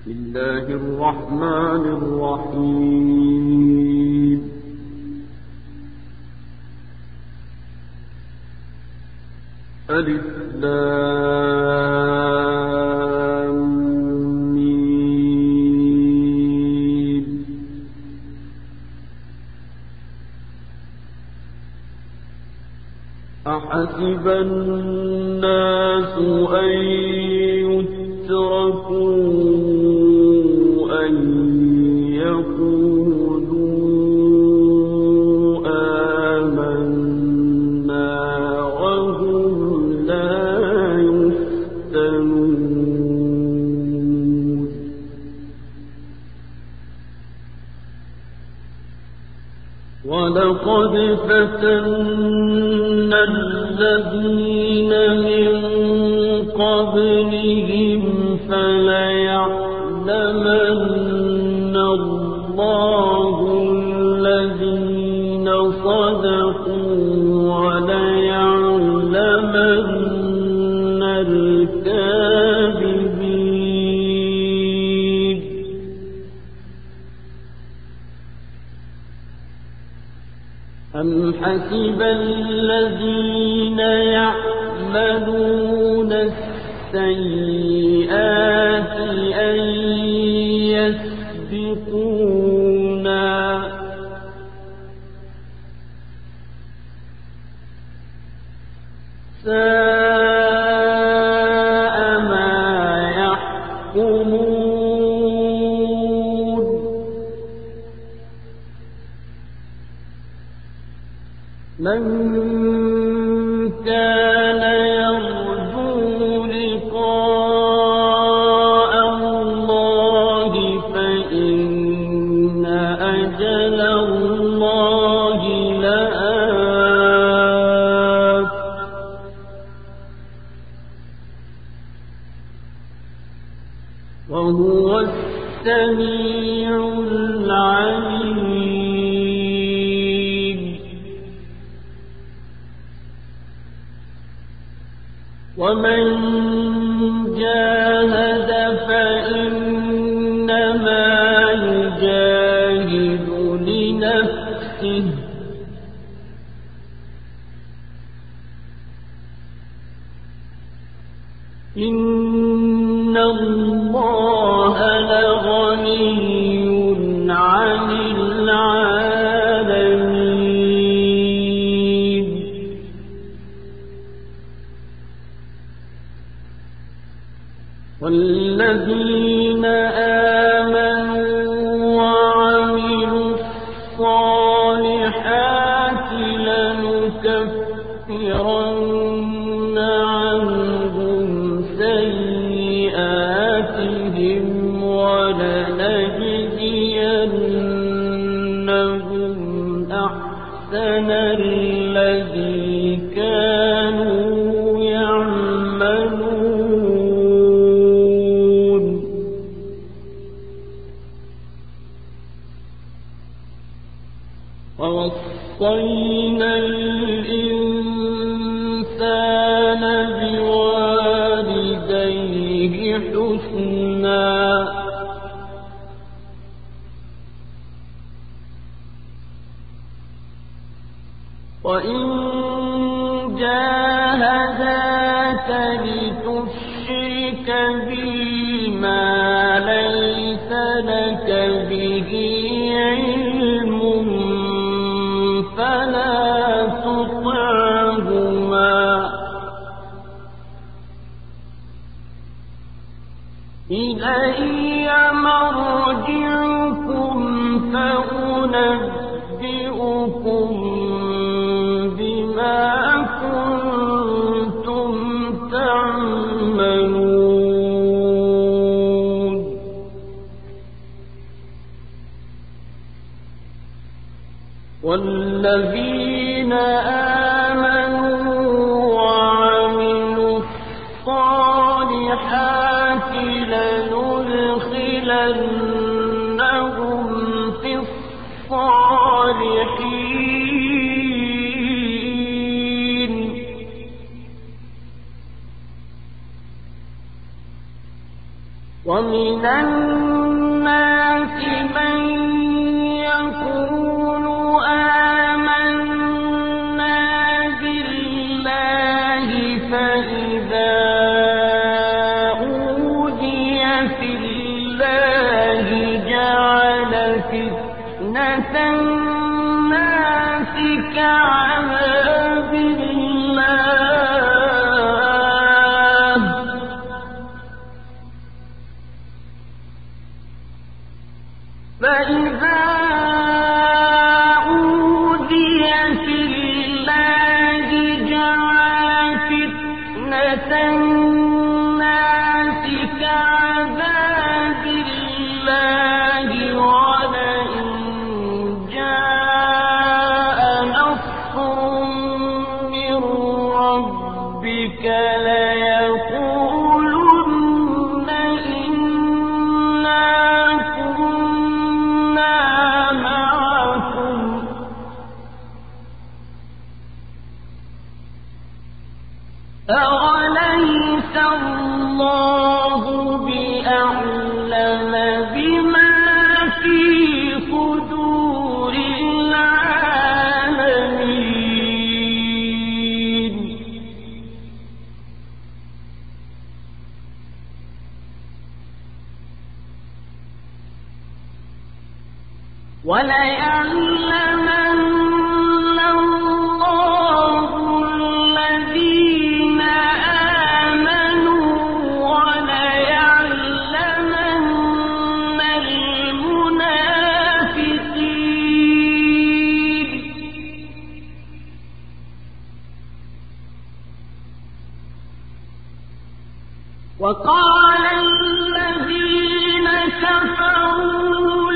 بسم الله الرحمن الرحيم. ألف لام ميم. أحسب الناس أن يتركوا أن يقولوا آمنا وهم لا يفتنون. ولقد فتنا الذين من قبلهم فليعلمن الله الذين صدقوا وليعلمن الكاذبين. أم حسب الذين يعملون السيئات أن يسبقونا ساء ما يحكمون. من كان يرجو لقاء الله فإن أجل الله لآت. وهو السميع العليم. ومن جاهد فإنما يجاهد لنفسه. إن الله لغني عن العالمين. والذين آمنوا وعملوا الصالحات لنكفرن عنهم سيئاتهم ولنجزينهم أحسن الذي كانوا يعملون. ووصينا الإنسان بوالديه حسنا. وإن جاهداك لتشرك بي ما ليس لك به علم فلا تطعهما. إلي مرجعكم فأنبئكم بما كنتم تعملون. والذين آمنوا وعملوا الصالحات لندخلنهم في الصالحين. ومن الناس من يقول آمنا بالله فإذا أوذي في الله جعل فتنة الناس كعذاب الله فإذا أوذي في الله جعل فتنة الناس كعذاب الله ولئن جاء نصر من ربك ليقولن إنا كنا معكم أوليس الله بأعلم بما في صدور العالمين وليعلمن الله الذين آمنوا وليعلمن المنافقين وقال الذين كفروا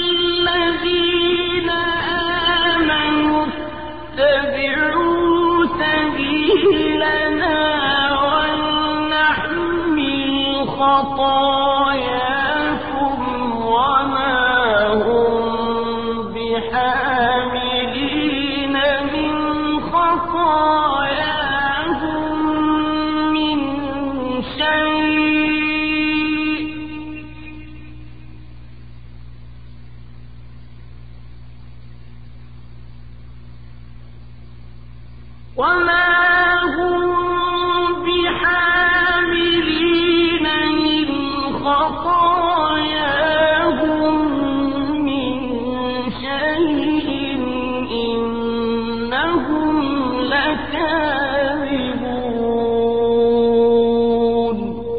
للذين آمنوا اتبعوا سبيلنا ولنحمل خطاياكم وما هم بحاملين من خطاياهم من شيء وما هم بحاملين من خطاياهم من شيء إنهم لكاذبون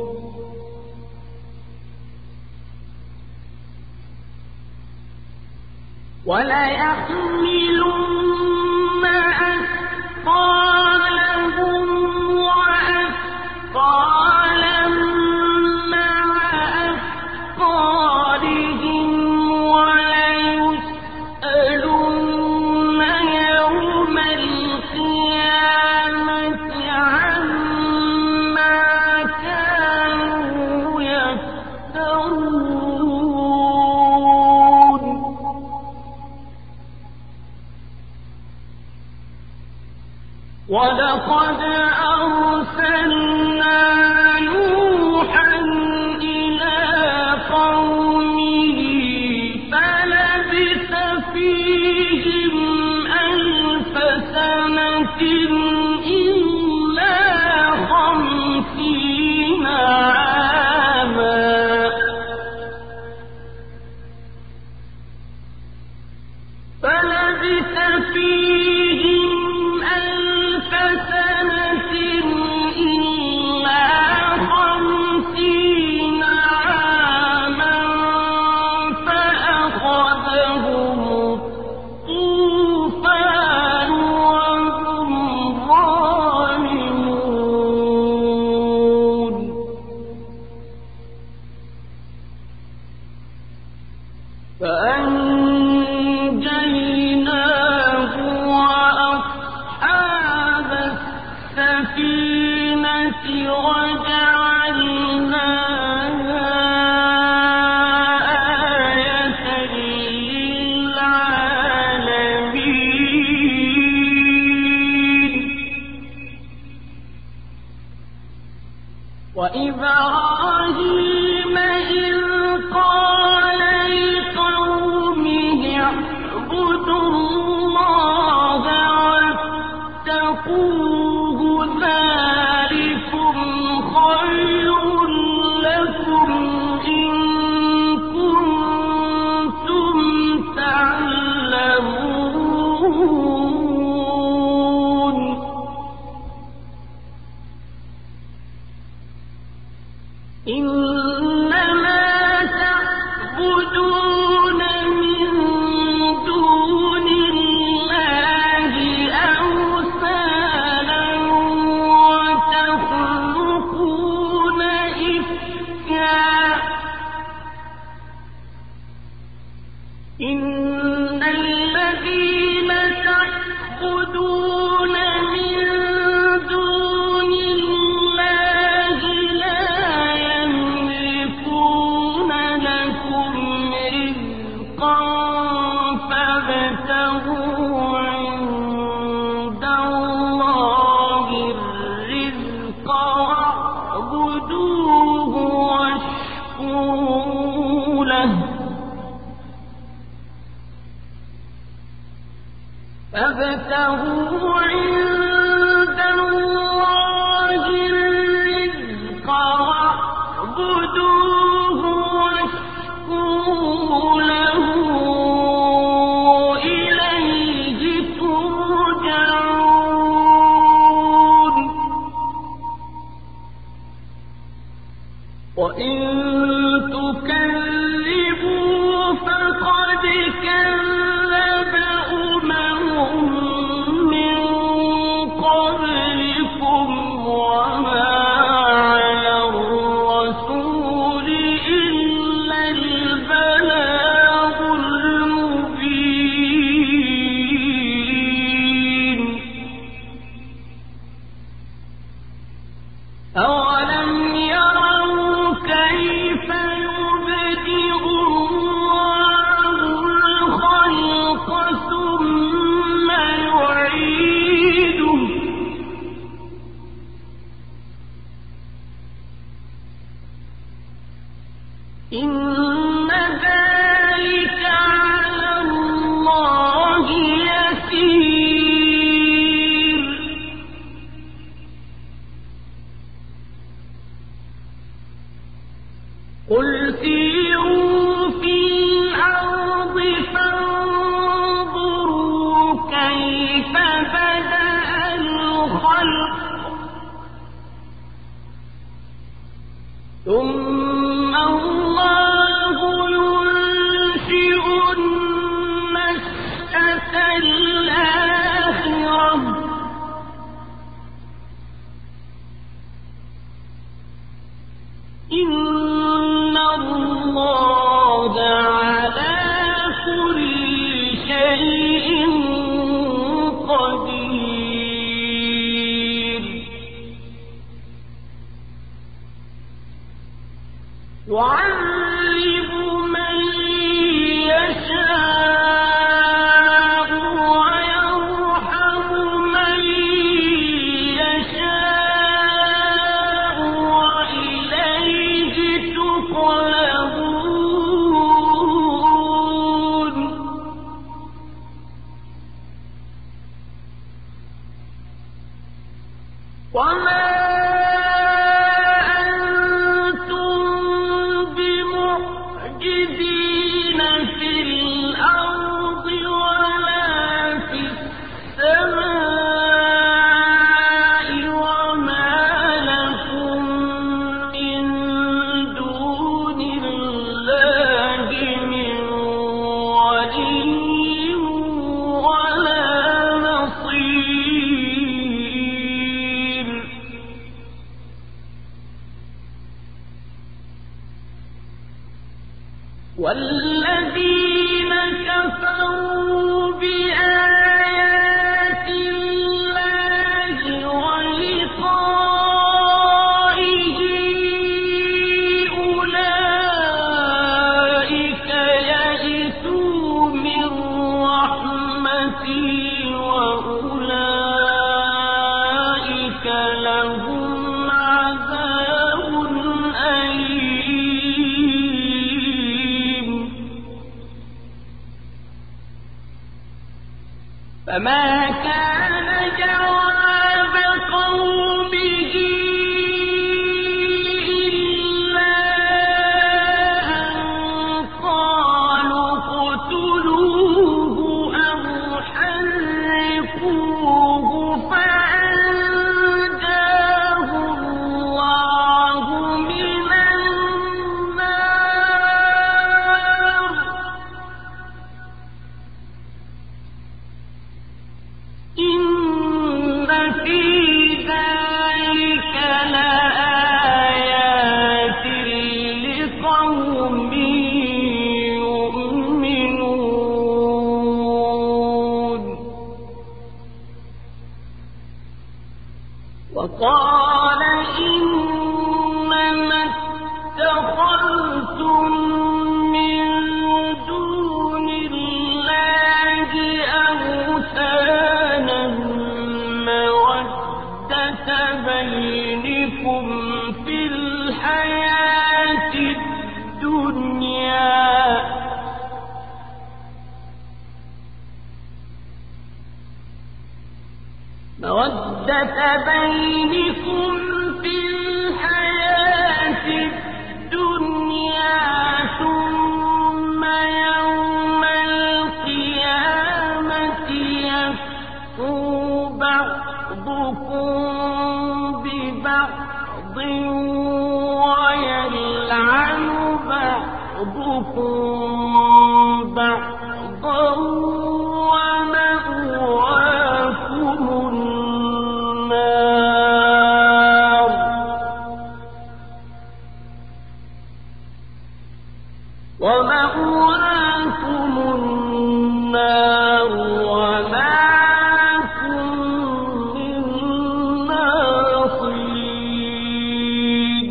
وليحملن أثقالهم وأثقالا مع أثقالهم وليسألن يوم القيامة عما كانوا يفترون ولقد أرسلنا نوحا إلى قومه فلبث فيهم 1000 سنة إلا 50 عاما فلبث فيهم 1000 سنة إلا 50 عاما فأخذهم الطوفان وهم ظالمون فأنجيناه وأصحاب السفينة وجعلناها آية للعالمين وإبراهيم إن الذين تعبدون من دون الله لا يملكون لكم رزقا فابتغوا عند الله الرزق واعبدوه واشكروا له فابتغوا عند الله الرزق واعبدوه واشكروا له إليه ترجعون وإن تكذبوا فقد كذب من قبلكم وما على الرسول إلا البلاغ المبين أولم يروا كيف يبدئ الله الخلق ثم يعيده إن ذلك على الله يسير قل سيروا في الأرض فانظروا كيف بدأ الخلق ثم الله ينشئ النشأة الآخرة إن الله على كل شيء قدير يعذب من يشاء ويرحم من يشاء وإليه تقلبون وما والذين كفروا بآيات الله ولقائه أولئك يئسوا من رحمتي وأولئك لهم عذاب أليم فما كان جواب قومه إلا أن قالوا اقتلوه أو حرقوه فأنجاه الله من النار إن في ذلك لآيات لقوم يؤمنون بينكم في الحياة الدنيا ثم يوم القيامة يكفر بعضكم ببعض ويلعن بعضكم بعضا ومأواكم النار وما لكم من ناصرين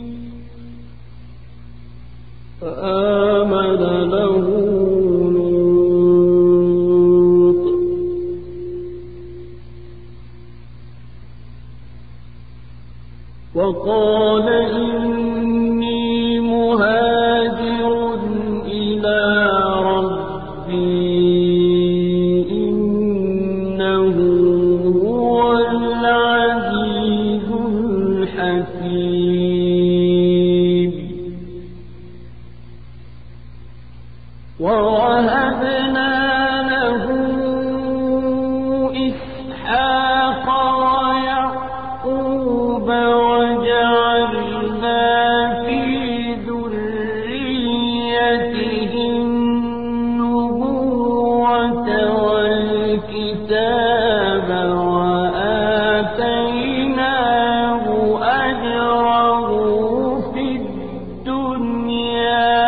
فآمن له لوط وقال إني مهاجر إلى ربي إنه هو العزيز الحكيم ووهبنا له إسحاق ويعقوب وجعلنا في ذريته النبوة والكتاب وآتيناه أجره في الدنيا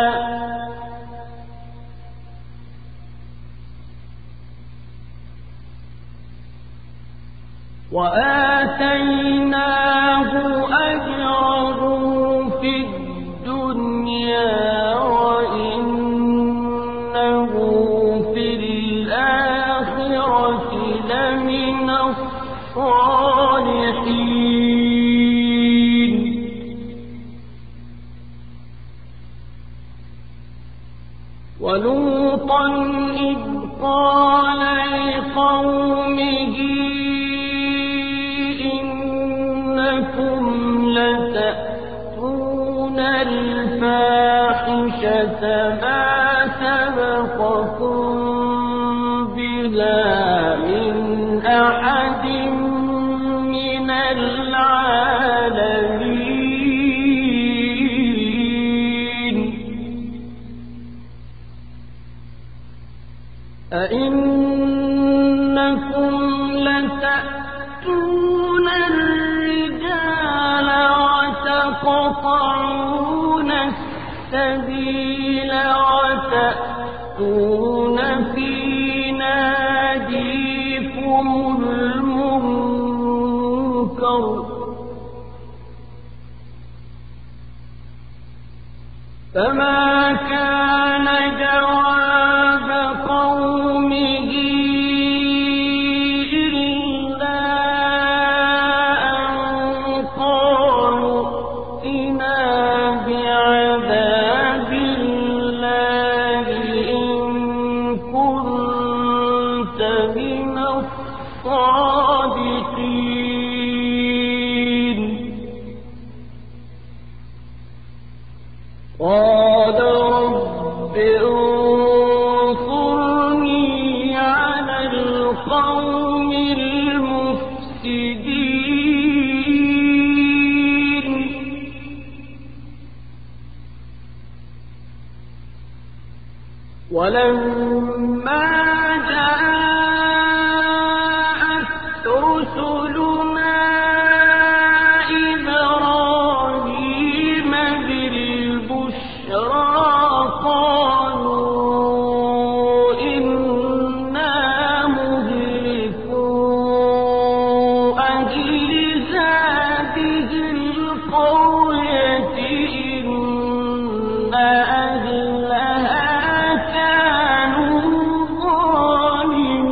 وإنه في الآخرة لمن الصالحين ولوطا إذ قال لقومه إنكم لتأتون الفاحشة ما سبقكم بها من أحد من العالمين أئنكم لتأتون الرجال وتقطعون السبيل وتأتون في ناديكم المنكر فما كان جواب قومه إلا أن قالوا ائتنا بعذاب الله إن كنت من الصادقين قال رب انصرني على القوم المفسدين ولما جاءت رسلنا إبراهيم بالبشرى قالوا إنا مهلكو أهل هذه القرية إن أهلها كانوا ظالمين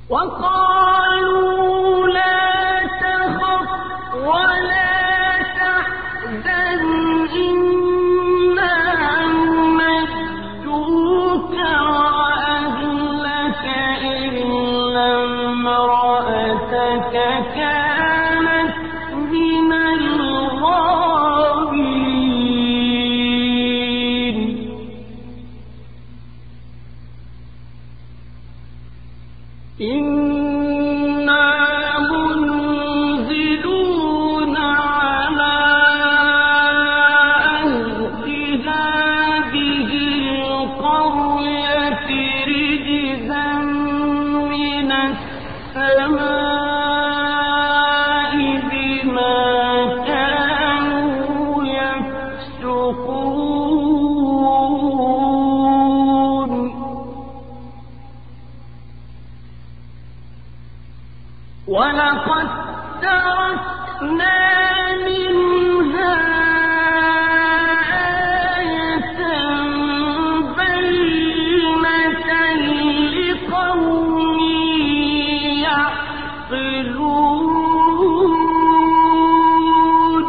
وقالوا لا تخف ولا تحزن إنا ننجوك وأهلك إلا امرأتك كانت من الغابرين إنا منزلون على أهل هذه القرية رجزا من السماء بما كانوا يفسقون ولقد تركنا منها آية بينة لقوم يعقلون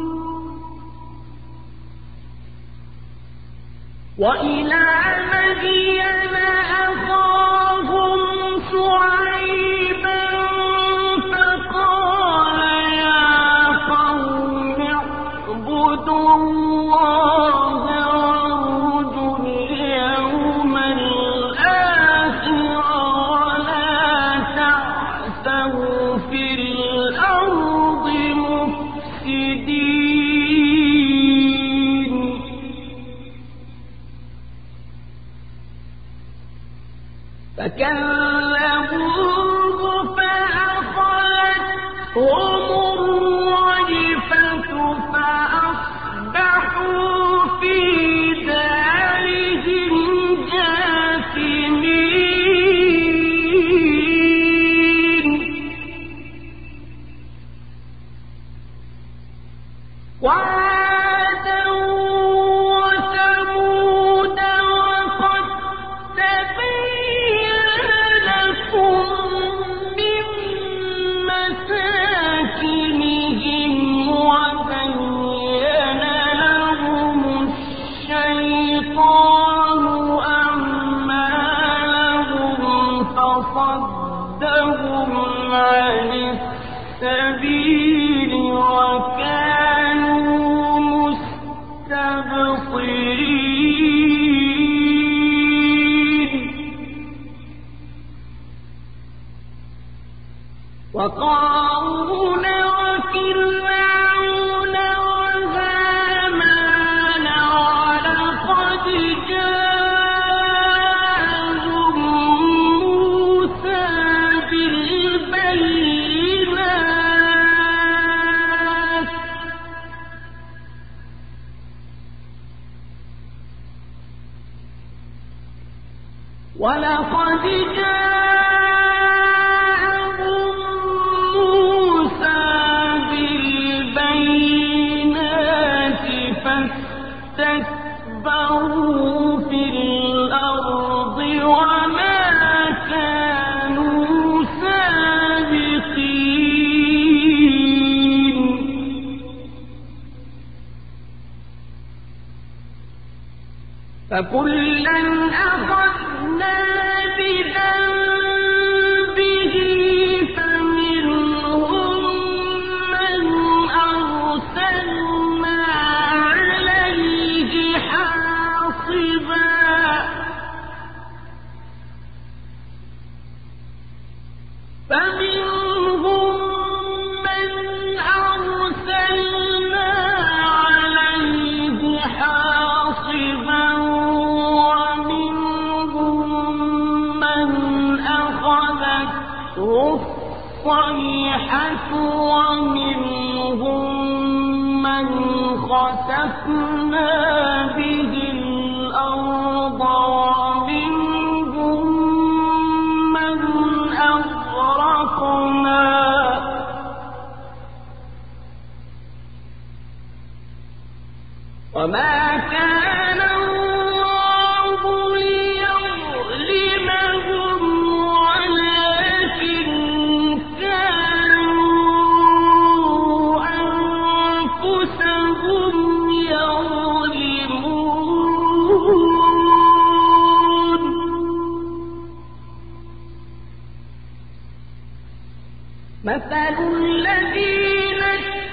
وإلى مدين أخاهم شعيبا فقال يا قوم اعبدوا الله وارجوا اليوم الآخر ولا تعثوا في الأرض مفسدين فكذبوه فأخذتهم الرجفة فأصبحوا في دارهم جاثمين وعادا وثمود وقد تبين لكم من مساكنهم وزين لهم الشيطان أعمالهم فصدهم عن السبيل وكانوا مستبصرين وقارون وفرعون وهامان ولقد جاءهم موسى بالبينات ولقد جاءهم موسى بالبينات فاستكبروا في الأرض وما كانوا سابقين فكلا أخذنا بذنبه فمنهم من أرسلنا عليه حاصبا فمنهم من أرسلنا عليه حاصبا الصيحة ومنهم من خسفنا به الأرض ومنهم من أغرقنا وما كان الله ليظلمهم ولكن مثل الذين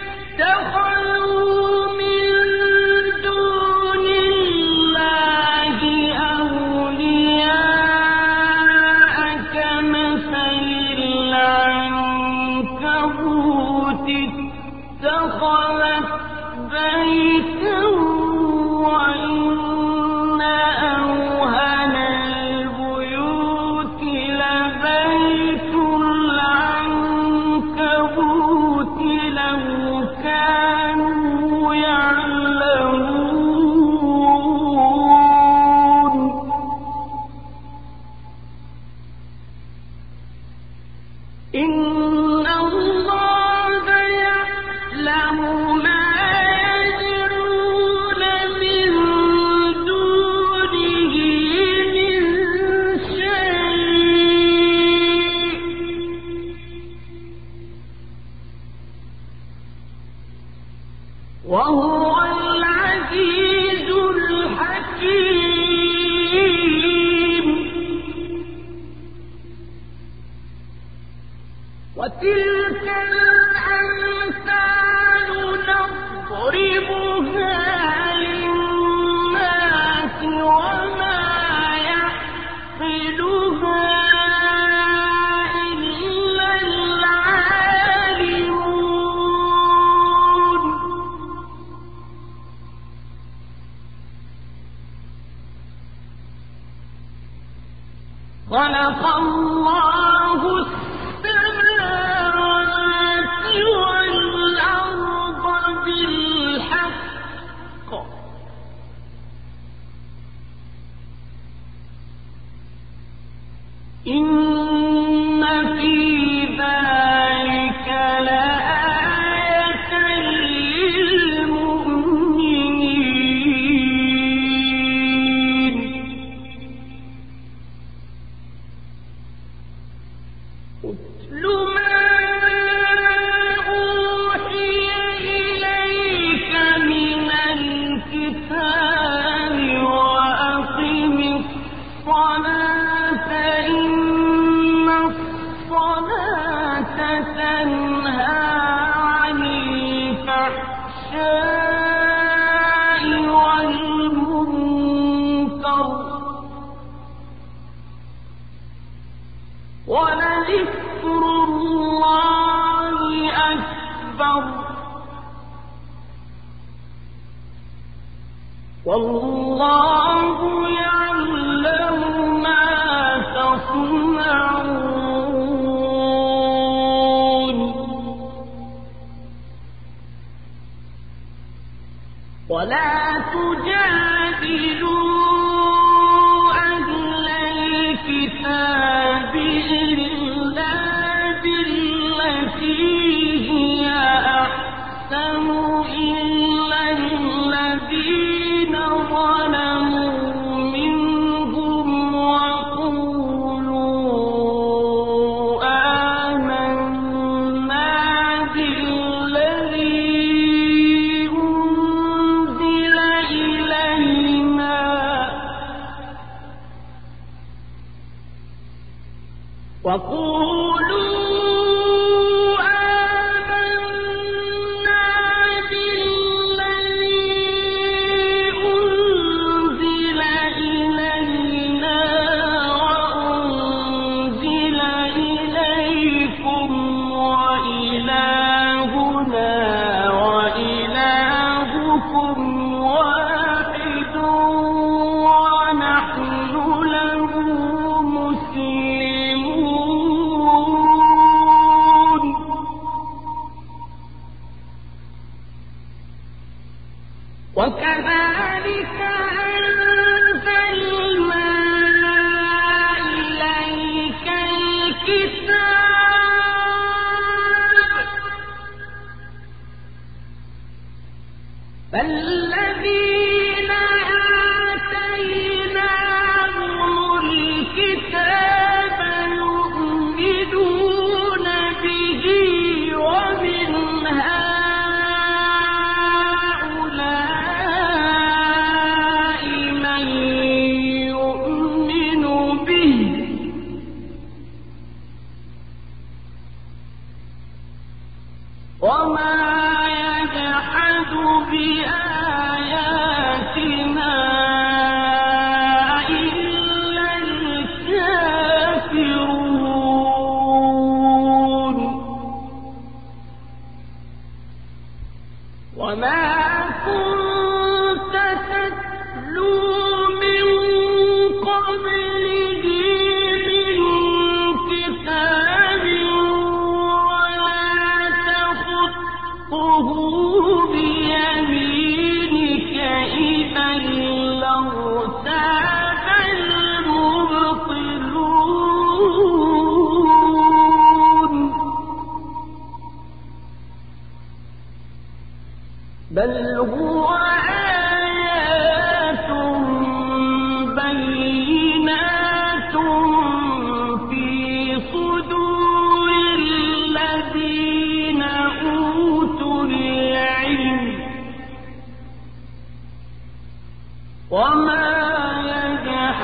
اتخذوا من دون الله أولياء كمثل العنكبوت اتخذت بيتا وإن أوهن البيوت لبيت العنكبوت لو كانوا يعلمون إن الله يعلم ما يدعون من دونه من شيء وهو العزيز الحكيم وتلك الأمثال نضربها للناس وما يعقلها إلا العالمون خلق الله السماوات والأرض بالحق إن في ذلك لآية للمؤمنين اتل ما أوحي إليك من الكتاب وأقم الصلاة إن الصلاة تنهى عن الفحشاء والمنكر ولذكر الله أكبر والله يعلم ما تصنعون ولا تجادلوا أهل الكتاب إلا بالتي هي أحسن إلا الذين ظلموا منهم وقولوا آمنا بالذي أنزل إلينا وأنزل إليكم وإلهنا وإلهكم واحد ونحن له مسلمون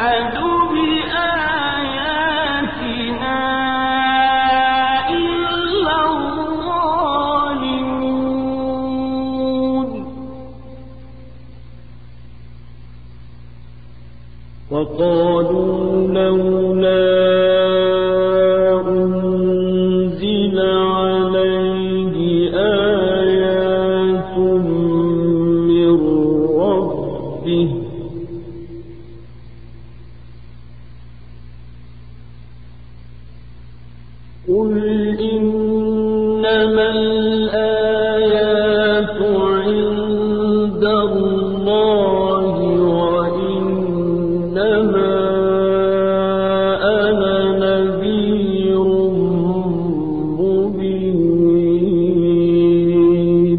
يجحد بآياتنا إلا الظالمون وقالوا لولا أنزل عليه آيات من ربه قل إنما الآيات عند الله وإنما أنا نذير مبين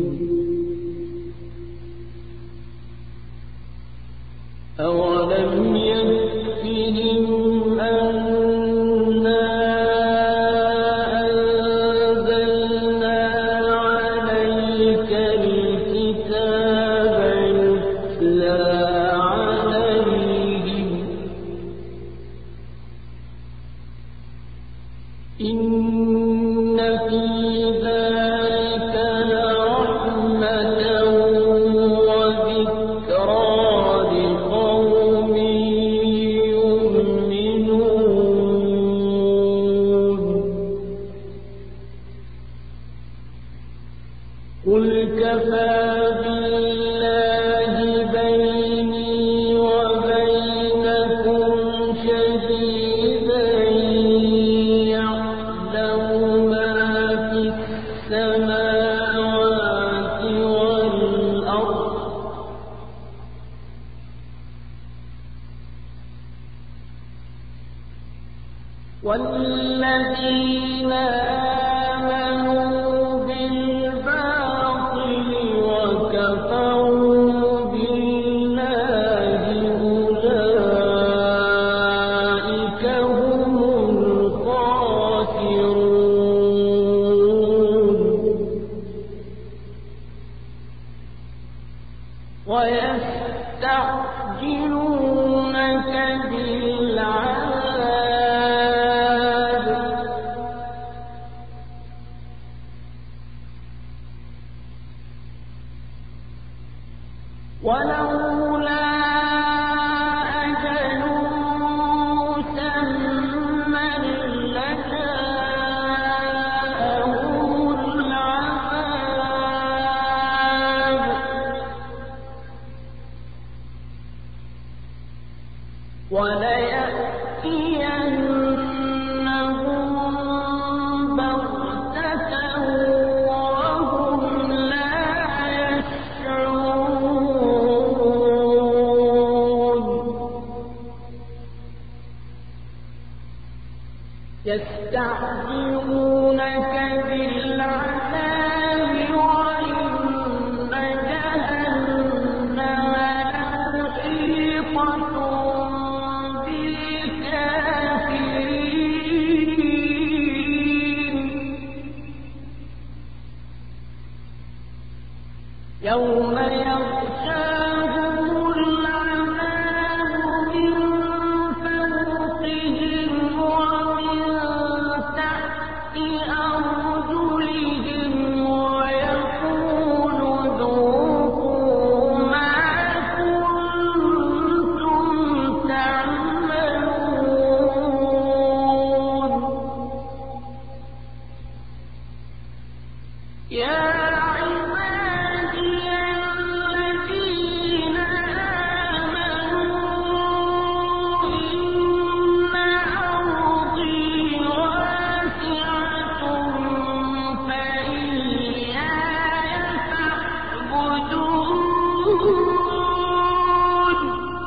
أولم يكفهم أنا أنزلنا عليك الكتاب يتلى عليهم إن في ذلك لرحمة وذكرى لقوم يؤمنون قل كفى بالله بيني وبينكم شهيدا يعلم ما في السماوات والأرض والذين آمنوا بالباطل وكفروا بالله أولئك هم الخاسرون ويستعجلونك بالعذاب ولولا أجل مسمى لجاءهم العذاب وليأتينهم بغتة وهم لا يشعرون يستعجلونك بالعذاب وإن جهنم لمحيطة بالكافرين يوم يغشاهم العذاب من فوقهم ومن تحت أرجلهم ويقول ذوقوا ما كنتم تعملون يا عبادي الذين آمنوا إن أرضي واسعة فإياي فاعبدون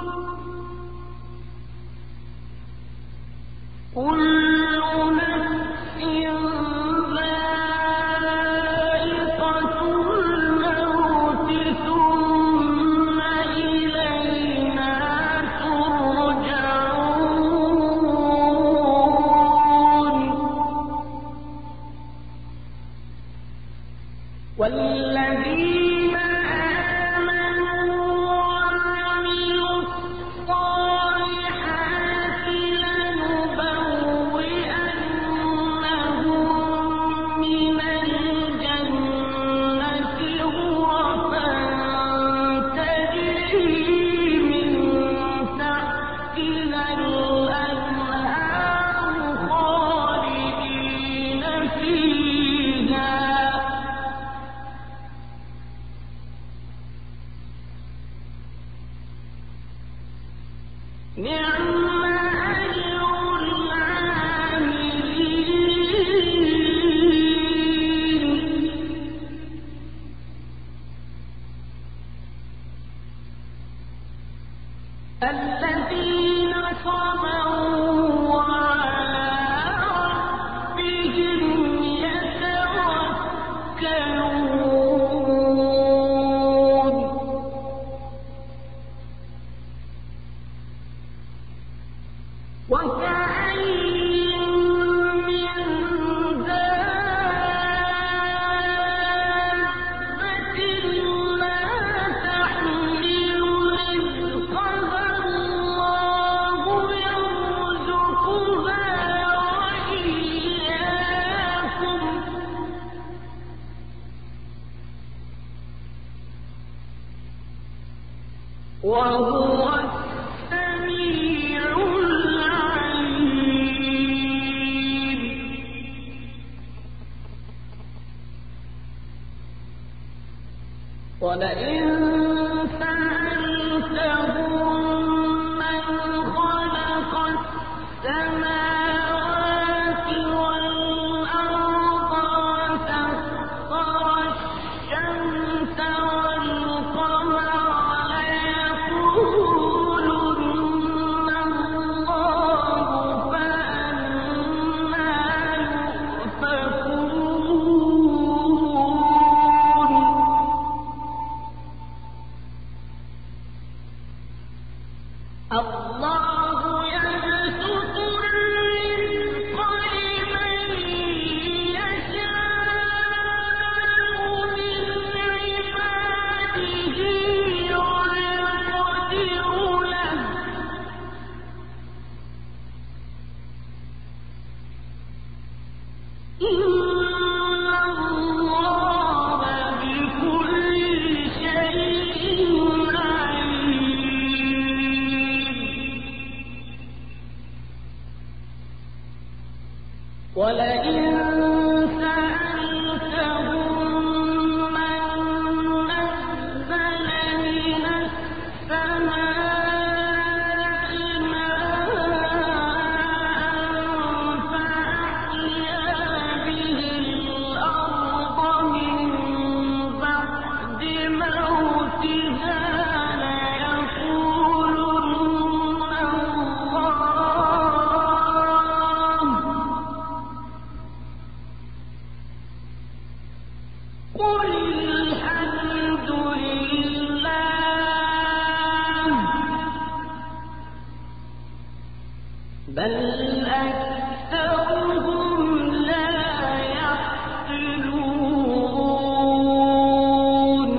كل نفس ذائقة الموت ثم إلينا ترجعون والذين آمنوا وعملوا الصالحات الذين صبروا وعلى ربهم يتوكلون وكأين من دابة لا تحمل رزقها الله يرزقها وإياكم وهو السميع العليم. ولئن سألتهم من خلق السماوات والأرض وسخر الشمس والقمر ليقولن الله فأنى يؤفكون. الله يبسط الرزق لمن يشاء من عباده ويقدر له إن الله بكل شيء عليم. ولئن سألتهم من نزل من السماء ماء فأحيا به الأرض من بعد موتها ليقولن الله. قل الحمد لله بل أكثرهم لا يعقلون.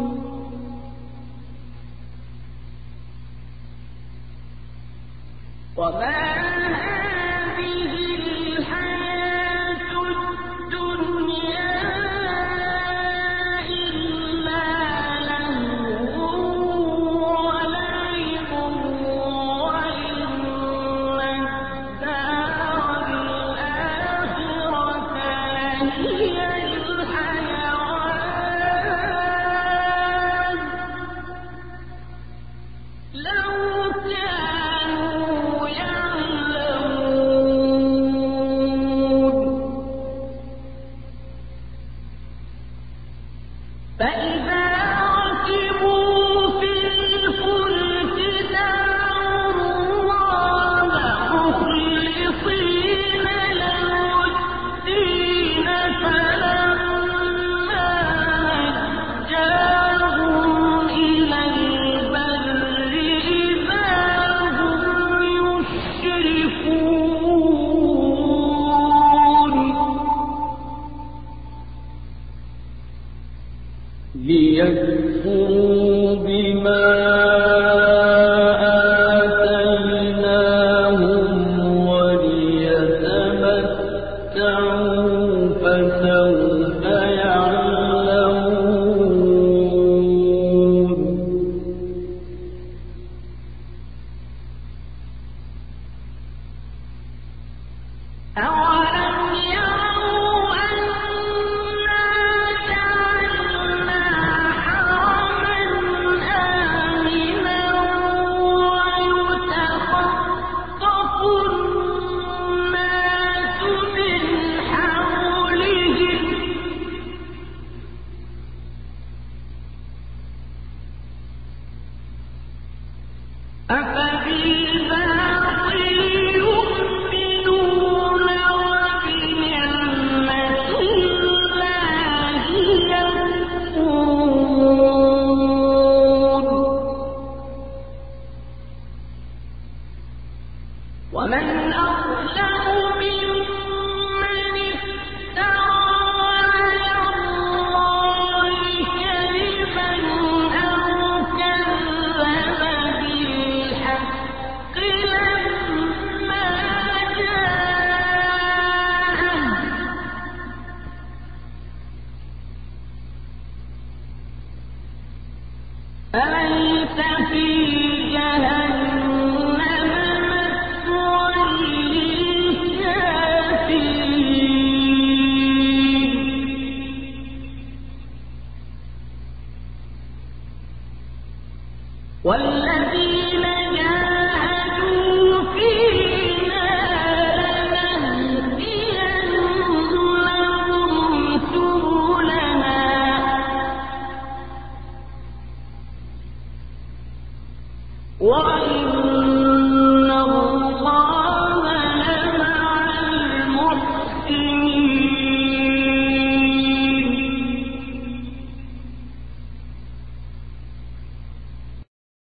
وما هذه الحياة الدنيا إلا لهو ولعب وإن الدار الآخرة لهي الحيوان لو كانوا يعلمون. فإذا ركبوا في الفلك دعوا الله مخلصين له الدين فلما نجاهم إلى البر إذا هم يشركون. ليكفروا بما آتيناهم وليتمتعوا فسوف يعلمون. أولم يروا أنا جعلنا حرما آمنا ويتخطف ومن أظلم ممن